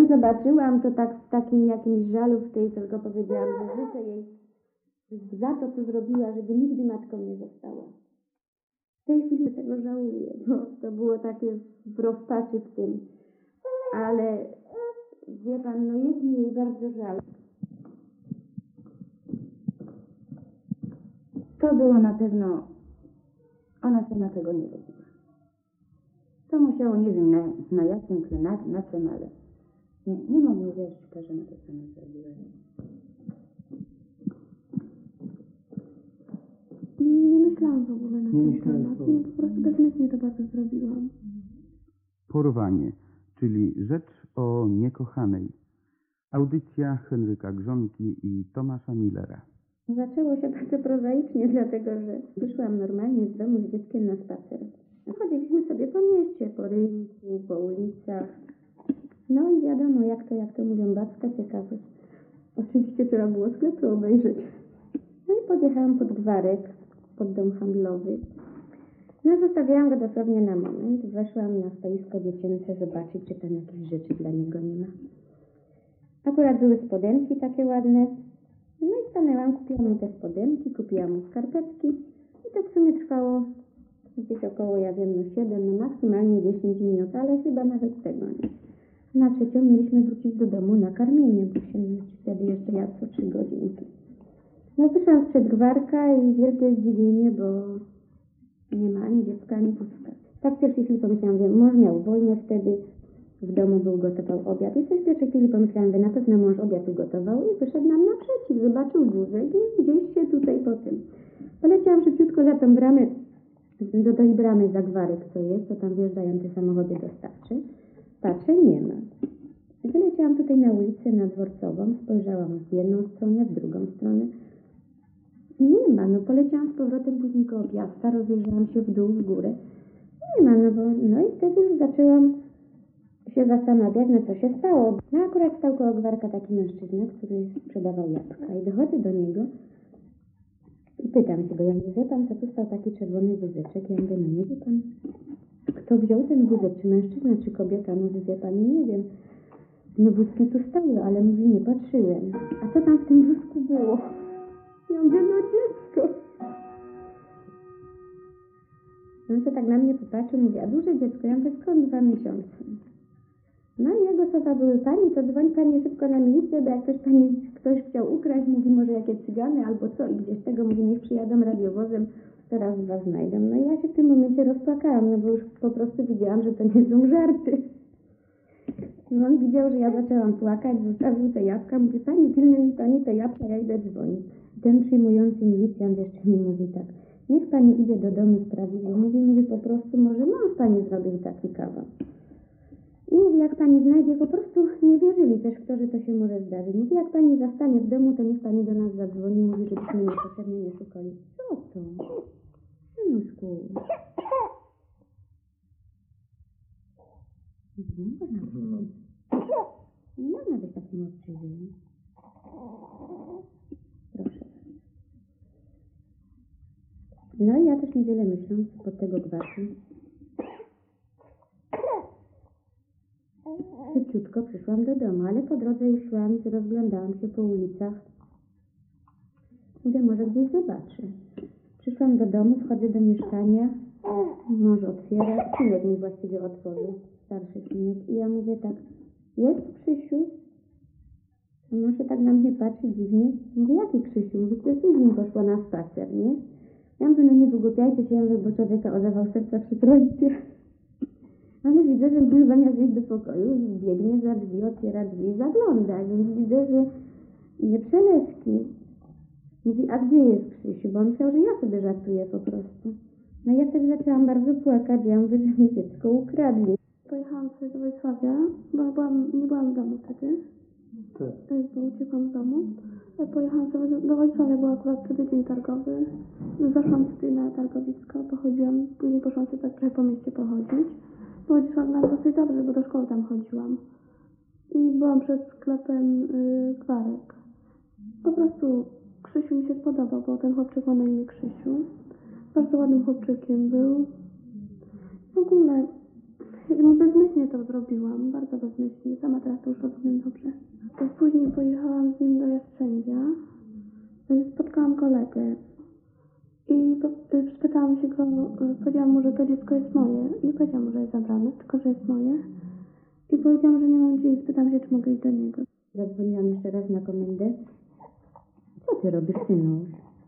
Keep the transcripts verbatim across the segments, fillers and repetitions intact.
ją zobaczyłam, to tak z takim jakimś żalu w tej, tylko powiedziałam, że życzę jej za to, co zrobiła, żeby nigdy matką nie została. W tej chwili tego żałuję, bo to było takie w rozpaczy w tym. Ale wie pan, no jest mi jej bardzo żal. To było na pewno, ona sama tego nie robiła. To musiało, nie wiem na, na jakim tle, na, na czym, ale nie, nie mogę wierzyć, że ona to sama zrobiła. Nie myślałam w ogóle na Nie ten myślałem temat. to. Nie, po prostu bezmyślnie to bardzo zrobiłam. Porwanie, czyli rzecz o niekochanej. Audycja Henryka Grzonki i Tomasza Millera. Zaczęło się bardzo prozaicznie, dlatego że wyszłam normalnie z domu z dzieckiem na spacer. Chodziliśmy sobie po mieście, po rynku, po ulicach. No i wiadomo, jak to, jak to mówią, babska ciekawość. Oczywiście trzeba było sklepy obejrzeć. No i podjechałam pod gwarek, pod dom handlowy. No zostawiałam go dosłownie na moment. Weszłam na stoisko dziecięce zobaczyć, czy tam jakichś rzeczy dla niego nie ma. Akurat były spodenki takie ładne. No i stanęłam, kupiłam mu te spodenki, kupiłam mu skarpetki. I to w sumie trwało gdzieś około, ja wiem, no siedem, no maksymalnie dziesięć minut, ale chyba nawet tego nie. Na trzecią mieliśmy wrócić do domu na karmienie, bo się wtedy jeszcze jadł co trzy godzinki. No wyszłam sprzed gwarka i wielkie zdziwienie, bo nie ma ani dziecka, ani pustka. Tak w pierwszej chwili pomyślałam, że mąż miał wolne wtedy, w domu był, gotował obiad. I coś w pierwszej chwili pomyślałam, że na pewno mąż obiad ugotował i wyszedł nam naprzeciw, zobaczył wózek i gdzieś się tutaj po tym. Poleciałam szybciutko za tą bramę, do tej bramy za gwarek, co jest, to tam wjeżdżają te samochody dostawcze. Patrzę, nie ma. Wyleciałam tutaj na ulicę, na Dworcową, spojrzałam w jedną stronę, w drugą stronę. Nie ma, no poleciałam z powrotem później koło Piasta, rozejrzałam się w dół, w górę. Nie ma, no bo, no i wtedy już zaczęłam się zastanawiać, no co się stało. No akurat stał koło gwarka taki mężczyzna, który sprzedawał jabłka i dochodzę do niego i pytam się go, ja mówię, wie pan, co tu stał taki czerwony wózeczek? Ja mówię, no nie wie pan, kto wziął ten wózek, czy mężczyzna, czy kobieta? Mówi, wie pani, nie wiem. No wózki tu stały, ale mówi, nie patrzyłem. A co tam w tym wózku było? Ja mówię, no dziecko. On się tak na mnie popatrzył, mówi, a duże dziecko? Ja mówię, skąd dwa miesiące? No i jego słowa były, pani, to dzwoń pani szybko na milicję, bo jak ktoś pani, ktoś chciał ukraść, mówi, może jakie cygany albo co, i gdzieś tego, mówi, niech przyjadą radiowozem, teraz was znajdą. No i ja się w tym momencie rozpłakałam, no bo już po prostu widziałam, że to nie są żarty. I on widział, że ja zaczęłam płakać, zostawił te jabłka, mówi, pani, pilnuj mi pani te jabłka, ja idę dzwonić. Ten przyjmujący milicjant jeszcze mi mówi tak, niech pani idzie do domu sprawiedliwy, mówi, po prostu może mąż pani zrobił taki kawał. I mówi, jak pani znajdzie, po prostu nie wierzyli też w to, że to się może zdarzyć. Mówi, jak pani zastanie w domu, to niech pani do nas zadzwoni, mówi, żebyśmy niepotrzebnie nie szukali. Co to? Synuszku. Mhm, można być. Nie można być takim obczyznym. Proszę. No i ja też niewiele myśląc pod tego gwarku. Szybciutko przyszłam do domu, ale po drodze już szłam i rozglądałam się po ulicach. Mówię, może gdzieś zobaczę. Przyszłam do domu, wchodzę do mieszkania, mąż otwiera, synek mi właściwie otworzył, starszy synek. I ja mówię tak, jest Krzysiu? A mąż się tak na mnie patrzy dziwnie. Mówię, jaki Krzysiu? Mówię, to ty z nim poszła na spacer, nie? Ja mówię, no nie wygłupiajcie się, ja mówię, bo człowieka o zawał serca przyprowadzicie. Ale widzę, że mąż zamiast iść do pokoju, biegnie za drzwi, otwiera drzwi i zagląda, więc widzę, że nie przelewki. Mówi, a gdzie jest Krzysiu? Bo on myślał, że ja sobie żartuję po prostu. No ja wtedy zaczęłam bardzo płakać, ja mówię, że mi dziecko ukradli. Pojechałam sobie do Wrocławia, bo ja byłam, nie byłam w domu wtedy, Tak. bo uciekłam z domu. Ja pojechałam sobie do, do Wrocławia, bo akurat wtedy dzień targowy. Zaszłam tutaj na targowisko, pochodziłam, później poszłam sobie tak trochę po mieście pochodzić. Pochodziłam nam dosyć dobrze, bo do szkoły tam chodziłam. I byłam przed sklepem yy, gwarek. Po prostu Krzysiu mi się spodobał, bo ten chłopczyk ma na imię Krzysiu. Bardzo ładnym chłopczykiem był. W ogóle jakby bezmyślnie bezmyślnie to zrobiłam, bardzo bezmyślnie, sama teraz to już rozumiem dobrze. To później pojechałam z nim do Jastrzębia, spotkałam kolegę i po- y, spytałam się go, y, powiedziałam mu, że to dziecko jest moje. Nie powiedziałam mu, że jest zabrane, tylko że jest moje. I powiedziałam, że nie mam gdzie i spytałam się, czy mogę iść do niego. Zadzwoniłam jeszcze raz na komendę. Co ty robisz, synu?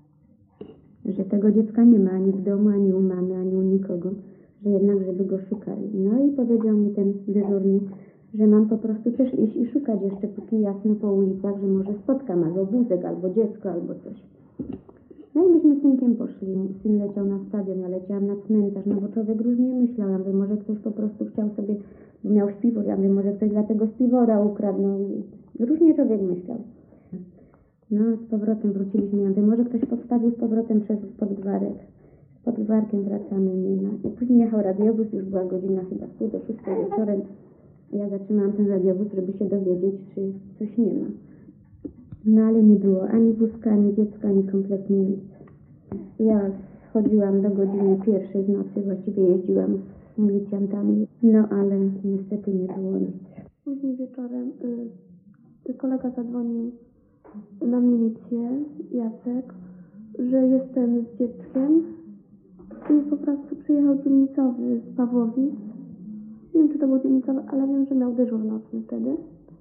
Że tego dziecka nie ma ani w domu, ani u mamy, ani u nikogo. Że jednak, żeby go szukali. No i powiedział mi ten dyżurny, że mam po prostu też iść i szukać jeszcze, póki jasno po ulicach, że może spotkam albo wózek, albo dziecko, albo coś. No i myśmy z synkiem poszli. Syn leciał na stadion, ja leciałam na cmentarz, no bo człowiek różnie myślał. Ja mówię, może ktoś po prostu chciał sobie, bo miał śpiwór, ja mówię, może ktoś dlatego śpiwora ukradł. No, różnie człowiek myślał. No, z powrotem wróciliśmy, ja mówię, może ktoś podstawił z powrotem przez Podgwarek. Z Podgwarkiem wracamy, nie ma. I później jechał radiowóz, już była godzina chyba w pół do szóstej wieczorem. Ja zatrzymałam ten radiowóz, żeby się dowiedzieć, czy coś nie ma. No ale nie było ani wózka, ani dziecka, ani kompletnie nic. Ja chodziłam do godziny pierwszej w nocy, właściwie jeździłam z milicjantami, no ale niestety nie było nic. Później wieczorem y, kolega zadzwonił na milicję, Jacek, że jestem z dzieckiem i po prostu przyjechał dzielnicowy z Pawłowic. Nie wiem, czy to był dzielnicowy, ale wiem, że miał dyżur nocny wtedy.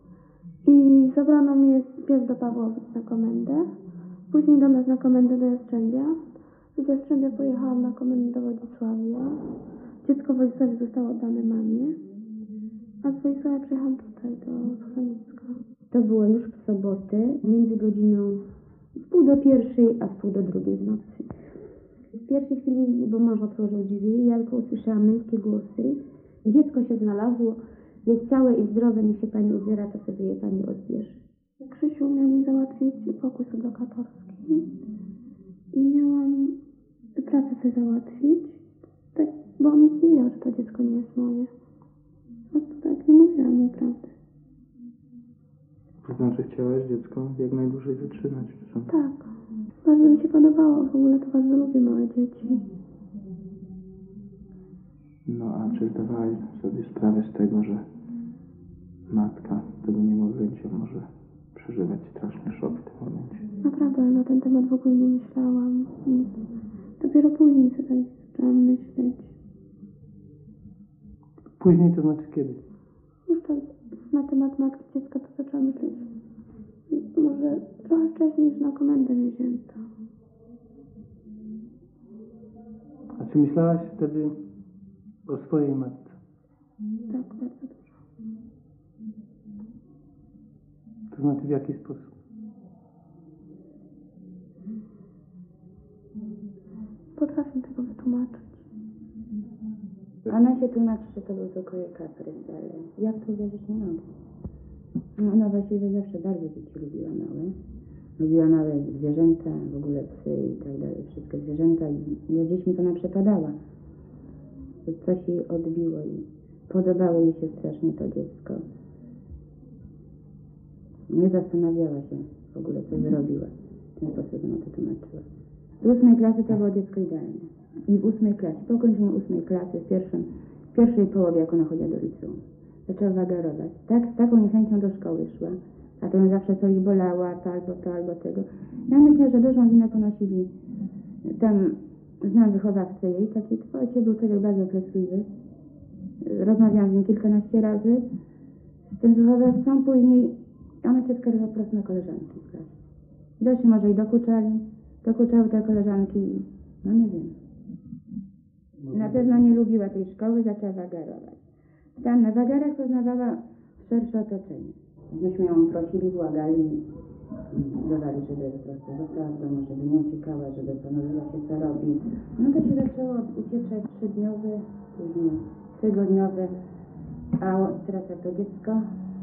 I zabrano mnie pierw do Pawłowic na komendę, później do nas na komendę do Jastrzębia. Z Jastrzębia pojechałam na komendę do Wodzisławia. Dziecko w Wodzisławiu zostało oddane mamie, a z Wodzisławia przyjechałam tutaj do schroniska. To było już w sobotę, między godziną w pół do pierwszej, a w pół do drugiej w nocy. W pierwszej chwili, bo mąż otworzył drzwi, ja tylko usłyszałam męskie głosy. Dziecko się znalazło, jest całe i zdrowe, niech się pani ubiera, to sobie je pani odbierze. Krzysiu miał mi załatwić pokój sublokatorski i miałam pracę sobie załatwić, tak, bo on nic nie wiedział, że to dziecko nie jest moje. Po prostu tak nie mówiłam mu prawdy. To znaczy chciałaś dziecko jak najdłużej zatrzymać? Co? Tak. Bardzo mi się podobało, w ogóle to bardzo lubię małe dzieci. No a czy zdawałaś sobie sprawę z tego, że matka tego niemowlęcia może przeżywać straszny szok w tym momencie? Naprawdę na ten temat w ogóle nie myślałam. Nic. Dopiero później sobie tak zaczęłam myśleć. Później to znaczy kiedy? Już tak na temat matki dziecka to zaczęłam myśleć. Może trochę wcześniej niż na komendę mnie wzięto. A czy myślałaś wtedy o swojej matce? Tak, bardzo dużo. To znaczy w jaki sposób? Potrafię tego wytłumaczyć. Ona się tłumaczy, że to był tylko jej kaprys, ale ja w to wierzyć nie mogę. No, ona właściwie zawsze bardzo dzieci lubiła małe. Lubiła małe zwierzęta, w ogóle psy i tak dalej, wszystkie zwierzęta i za dziećmi to ona przepadała. To coś jej odbiło i podobało jej się strasznie to dziecko. Nie zastanawiała się w ogóle, co zrobiła. W ten sposób ona to tłumaczyła. Z ósmej klasy to było dziecko idealne. I w ósmej klasie, po ukończeniu ósmej klasy, w, pierwszym, w pierwszej połowie, jak ona chodziła do liceum, zaczęła wagarować. Tak, z taką niechęcią do szkoły szła. A to ją zawsze coś bolała, to albo to, albo tego. Ja myślę, że dużą winę ponosili tam, znam wychowawcę jej, taki ojciec był człowiek bardzo troskliwy. Rozmawiałam z nim kilkanaście razy z tym wychowawcą, później ona się skarżyła po prostu na koleżanki w klasie. Doszli może i dokuczali, dokuczały te koleżanki, no nie wiem. Na pewno nie lubiła tej szkoły, zaczęła wagarować. Tam na wagarach poznawała szersze otoczenie. Myśmy ją prosili, błagali, dodali, żeby po prostu została w domu, żeby nie uciekała, żeby zastanowiła się, co robi. No to się zaczęło od ucieczek trzydniowy, później tygodniowy, a teraz jak to dziecko,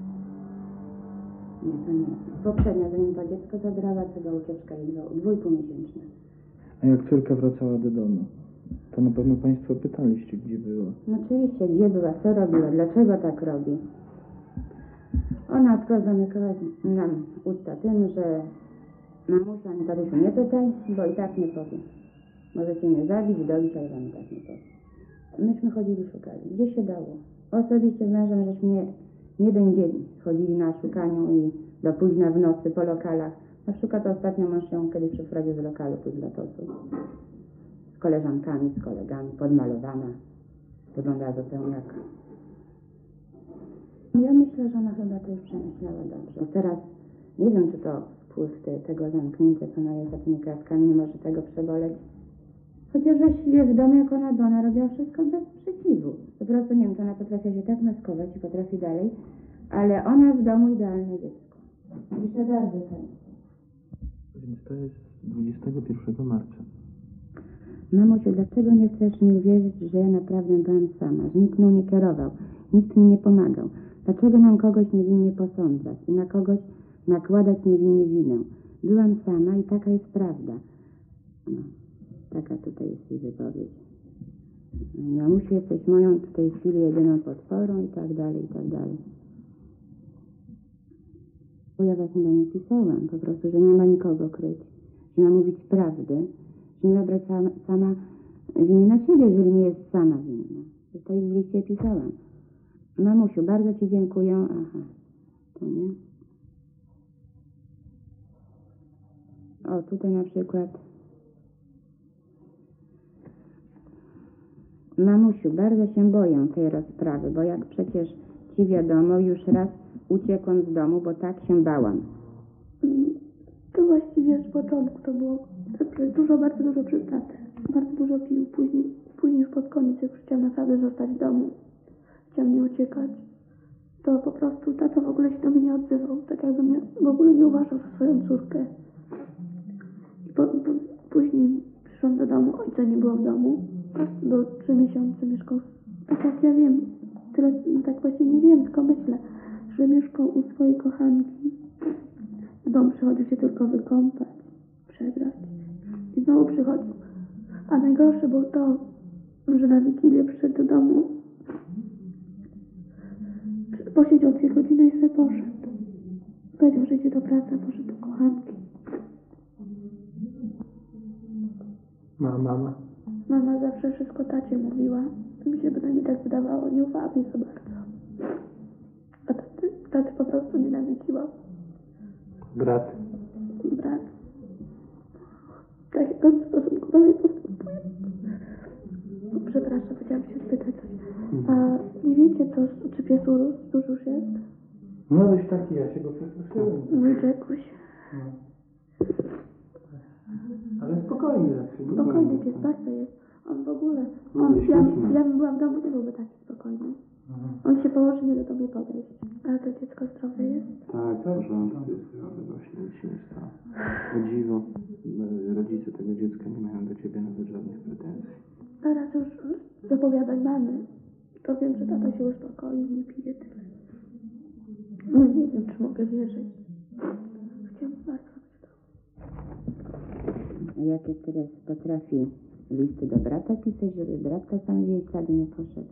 nie, to nie. Poprzednia, zanim to dziecko zabrała, to była ucieczka jej dwójpółmiesięczna. A jak córka wracała do domu, to na pewno Państwo pytaliście, gdzie była. No oczywiście, gdzie była, co robiła, dlaczego tak robi. Ona tylko zamykała nam usta tym, że mamusia, ani tatusiu nie pytaj, bo i tak nie powiem. Możecie mnie zabić, dobić, ale wam i tak nie powiem. myśmy chodzili, szukali, gdzie się dało. Osobiście z mężem żeśmy nie, nie jeden dzień chodzili na szukaniu i do późna w nocy po lokalach. Na przykład ostatnio mąż się kiedyś przyprowadził z lokalu tu z Lotosu. Z koleżankami, z kolegami, podmalowana. Wyglądała zupełnie jak... Ja myślę, że ona chyba to już przemyślała dobrze. Teraz nie wiem, czy to wpływ te, tego zamknięcia, co ona jest za tymi kratkami, nie może tego przeboleć. Chociaż właściwie w domu, jak ona była, ona robiła wszystko bez sprzeciwu. Po prostu, nie wiem, to ona potrafi się tak maskować i potrafi dalej, ale ona w domu idealne dziecko. Pisze bardzo chętnie. Więc to jest dwudziestego pierwszego marca. Mamusiu, dlaczego nie chcesz mi uwierzyć, że ja naprawdę byłam sama, że nikt mną nie kierował, nikt mi nie pomagał? Dlaczego mam kogoś niewinnie posądzać i na kogoś nakładać niewinnie winę? Byłam sama i taka jest prawda. No, taka tutaj jest jej wypowiedź. Mamusiu, jesteś moją w tej chwili jedyną podporą i tak dalej, i tak dalej. Bo ja właśnie do niej pisałam, po prostu, że nie ma nikogo kryć, że ma mówić prawdy, że nie ma brać sama, sama winy na siebie, jeżeli nie jest sama winna. Że to jej w liście pisałam. Mamusiu, bardzo ci dziękuję. Aha, to nie. O, tutaj na przykład. Mamusiu, bardzo się boję tej rozprawy, bo jak przecież ci wiadomo, już raz uciekłam z domu, bo tak się bałam. To właściwie z początku to było dużo, bardzo dużo przez tatę. Bardzo dużo pił. Później, później już pod koniec, jak już chciałam naprawdę zostać w domu, chciałam nie uciekać, to po prostu tato w ogóle się do mnie nie odzywał. Tak jakby mnie w ogóle nie uważał za swoją córkę. I po, po, później przyszłam do domu, ojca nie było w domu. Był trzy miesiące, mieszkał. A tak ja wiem, tyle, no tak właśnie nie wiem, tylko myślę, że mieszkał u swojej kochanki. W dom przychodził się tylko wykąpać, przebrać i znowu przychodził. A najgorsze było to, że na Wigilię przyszedł do domu, posiedział dwie godziny i sobie poszedł. Powiedział, że idzie do pracy, a poszedł do kochanki. Ma mama? Mama zawsze wszystko tacie mówiła. Mi się bynajmniej tak wydawało, nie ufała mi za bardzo. A taty, taty po prostu nienawidziła. Brat? Brat. Tak jak on w stosunku do mnie postępuje. O, przepraszam, chciałam się spytać coś. A nie wiecie, co, czy pies urósł? Duży już jest? No już taki, ja się go przestraszyłem. Mój Jackuś. No. Ale spokojnie. Znaczy, Spokojny pies, bardzo jest. On w ogóle, on, ja, ja bym była w domu, nie byłby taki spokojny. On się położy, nie do tobie podejść. Ale to dziecko zdrowe jest? Tak, w porządku, jest zdrowy, właśnie nic się nie stało. O dziwo, rodzice tego dziecka nie mają do ciebie nawet żadnych pretensji. Teraz już z opowiadań mamy, to wiem, że tata się uspokoił, nie pije tyle. No nie wiem, czy mogę wierzyć. Chciałam bardzo być w domu. Jakie teraz potrafi listy do brata pisać, żeby brat czasami w jej ślady nie poszedł.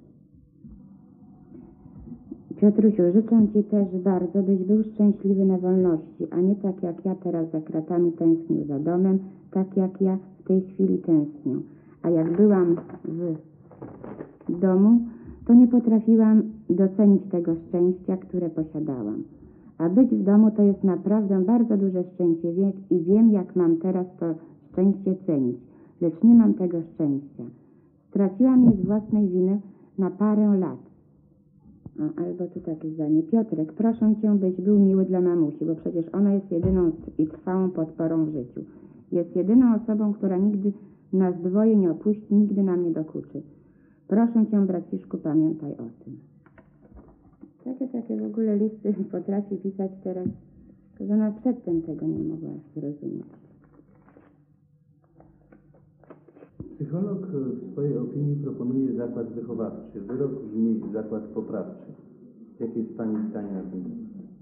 Piotrusiu, życzę ci też bardzo, byś był szczęśliwy na wolności, a nie tak jak ja teraz za kratami tęsknił za domem, tak jak ja w tej chwili tęsknię. A jak byłam w domu, to nie potrafiłam docenić tego szczęścia, które posiadałam. A być w domu to jest naprawdę bardzo duże szczęście wie, i wiem, jak mam teraz to szczęście cenić, lecz nie mam tego szczęścia. Straciłam je z własnej winy na parę lat. O, albo tu takie zdanie. Piotrek, proszę cię, byś był miły dla mamusi, bo przecież ona jest jedyną i trwałą podporą w życiu. Jest jedyną osobą, która nigdy nas dwoje nie opuści, nigdy nam nie dokuczy. Proszę cię, braciszku, pamiętaj o tym. Takie, takie w ogóle listy potrafi pisać teraz, że ona przedtem tego nie mogła zrozumieć. Psycholog w swojej opinii proponuje zakład wychowawczy. Wyrok brzmi zakład poprawczy. Jakie jest Pani zdanie na ten temat?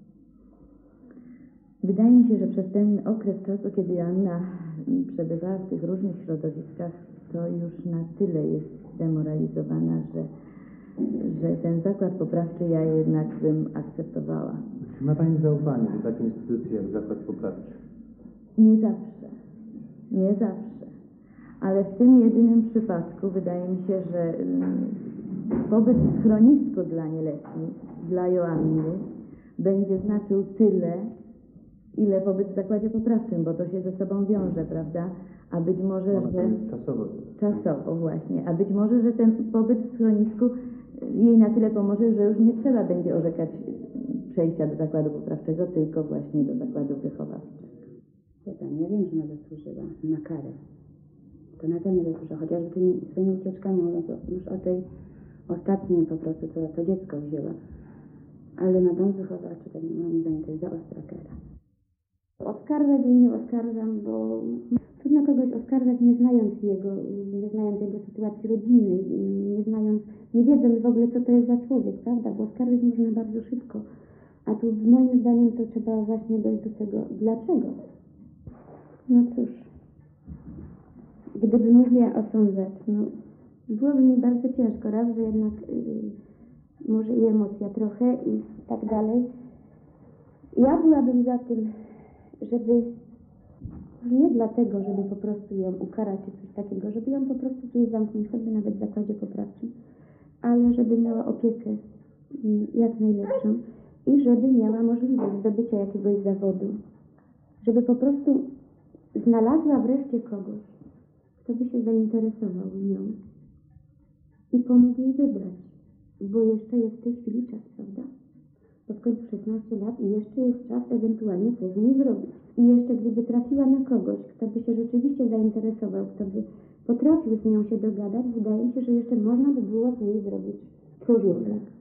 Wydaje mi się, że przez ten okres czasu, kiedy Joanna przebywała w tych różnych środowiskach, to już na tyle jest zdemoralizowana, że, że ten zakład poprawczy ja jednak bym akceptowała. Czy ma Pani zaufanie do takiej instytucji jak zakład poprawczy? Nie zawsze. Nie zawsze. ale w tym jedynym przypadku wydaje mi się, że mm, pobyt w schronisku dla nieletnich, dla Joanny, będzie znaczył tyle, ile pobyt w zakładzie poprawczym, bo to się ze sobą wiąże, prawda? A być może, Ona to że... jest czasowo. Czasowo właśnie. A być może, że ten pobyt w schronisku jej na tyle pomoże, że już nie trzeba będzie orzekać przejścia do zakładu poprawczego, tylko właśnie do zakładu wychowawczego. Ja tam nie wiem, że ona zasłużyła na karę. To na pewno zasłużyła, chociażby tymi swoimi ucieczkami, mówiąc o, już o tej ostatniej po prostu, co to dziecko wzięła. Ale na dom wychowawczy, to moim zdaniem to jest za ostra kara. Oskarżać jej nie oskarżam, bo trudno kogoś oskarżać, nie znając jego, nie znając jego sytuacji rodzinnej, nie znając, nie wiedząc w ogóle, co to jest za człowiek, prawda? Bo oskarżyć można bardzo szybko. A tu moim zdaniem to trzeba właśnie dojść do tego, dlaczego? No cóż, gdybym mogła osądzać, no byłoby mi bardzo ciężko, raz, że jednak yy, może i emocja trochę i tak dalej. Ja byłabym za tym, żeby nie dlatego, żeby po prostu ją ukarać czy coś takiego, żeby ją po prostu gdzieś zamknąć, choćby nawet w zakładzie poprawczym, ale żeby miała opiekę jak najlepszą i żeby miała możliwość zdobycia jakiegoś zawodu, żeby po prostu znalazła wreszcie kogoś, kto by się zainteresował nią i pomógł jej wybrać, bo jeszcze jest w tej chwili czas, prawda? To w końcu szesnaście lat i jeszcze jest czas ewentualnie coś z niej zrobić. I jeszcze gdyby trafiła na kogoś, kto by się rzeczywiście zainteresował, kto by potrafił z nią się dogadać, wydaje mi się, że jeszcze można by było z niej zrobić człowieka.